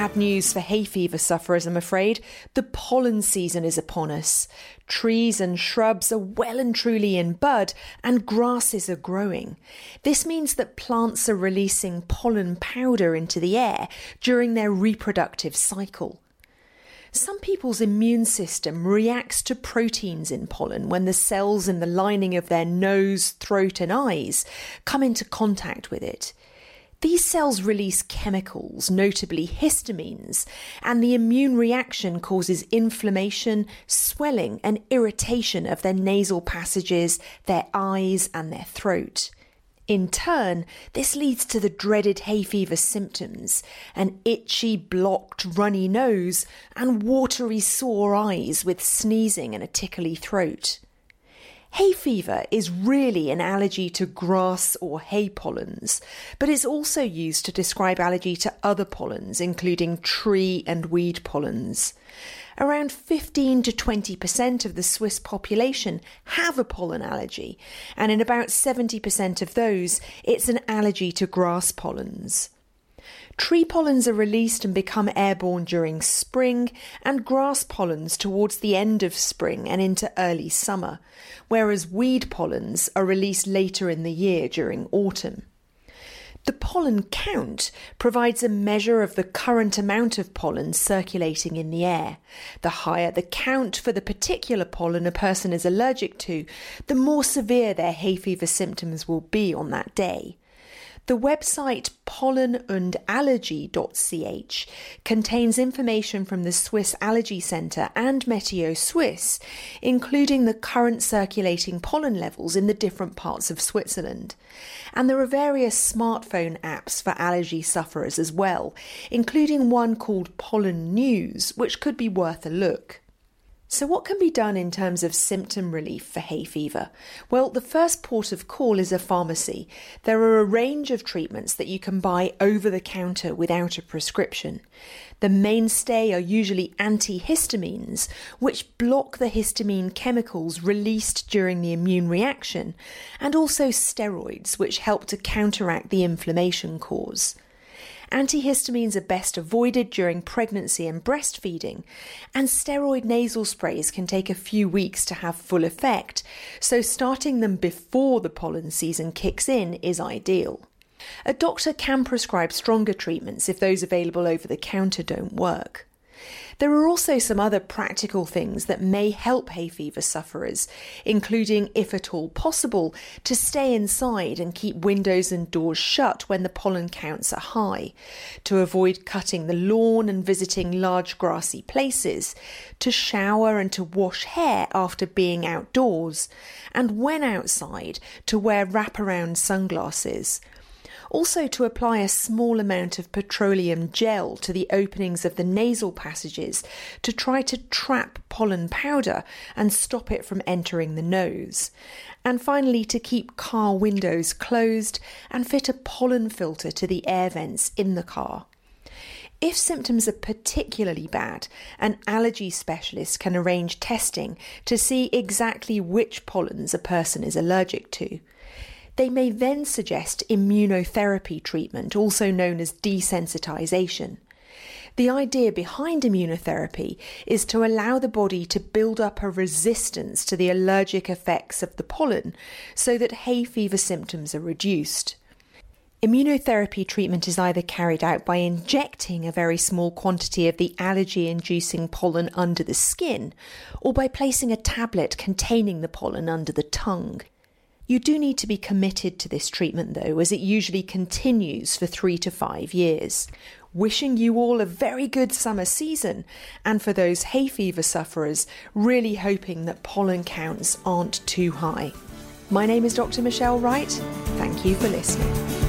bad news for hay fever sufferers, I'm afraid. The pollen season is upon us. Trees and shrubs are well and truly in bud, and grasses are growing. This means that plants are releasing pollen powder into the air during their reproductive cycle. Some people's immune system reacts to proteins in pollen when the cells in the lining of their nose, throat and eyes come into contact with it. These cells release chemicals, notably histamines, and the immune reaction causes inflammation, swelling and irritation of their nasal passages, their eyes and their throat. In turn, this leads to the dreaded hay fever symptoms: an itchy, blocked, runny nose and watery, sore eyes with sneezing and a tickly throat. Hay fever is really an allergy to grass or hay pollens, but it's also used to describe allergy to other pollens, including tree and weed pollens. Around 15 to 20% of the Swiss population have a pollen allergy, and in about 70% of those, it's an allergy to grass pollens. Tree pollens are released and become airborne during spring, and grass pollens towards the end of spring and into early summer, whereas weed pollens are released later in the year during autumn. The pollen count provides a measure of the current amount of pollen circulating in the air. The higher the count for the particular pollen a person is allergic to, the more severe their hay fever symptoms will be on that day. The website pollenundallergy.ch contains information from the Swiss Allergy Centre and Météo Suisse, including the current circulating pollen levels in the different parts of Switzerland. And there are various smartphone apps for allergy sufferers as well, including one called Pollen News, which could be worth a look. So what can be done in terms of symptom relief for hay fever? Well, the first port of call is a pharmacy. There are a range of treatments that you can buy over the counter without a prescription. The mainstay are usually antihistamines, which block the histamine chemicals released during the immune reaction, and also steroids, which help to counteract the inflammation cause. Antihistamines are best avoided during pregnancy and breastfeeding, and steroid nasal sprays can take a few weeks to have full effect, so starting them before the pollen season kicks in is ideal. A doctor can prescribe stronger treatments if those available over the counter don't work. There are also some other practical things that may help hay fever sufferers, including, if at all possible, to stay inside and keep windows and doors shut when the pollen counts are high, to avoid cutting the lawn and visiting large grassy places, to shower and to wash hair after being outdoors, and when outside, to wear wraparound sunglasses. Also to apply a small amount of petroleum gel to the openings of the nasal passages to try to trap pollen powder and stop it from entering the nose. And finally, to keep car windows closed and fit a pollen filter to the air vents in the car. If symptoms are particularly bad, an allergy specialist can arrange testing to see exactly which pollens a person is allergic to. They may then suggest immunotherapy treatment, also known as desensitization. The idea behind immunotherapy is to allow the body to build up a resistance to the allergic effects of the pollen so that hay fever symptoms are reduced. Immunotherapy treatment is either carried out by injecting a very small quantity of the allergy-inducing pollen under the skin, or by placing a tablet containing the pollen under the tongue. You do need to be committed to this treatment though, as it usually continues for 3 to 5 years. Wishing you all a very good summer season, and for those hay fever sufferers, really hoping that pollen counts aren't too high. My name is Dr. Michelle Wright. Thank you for listening.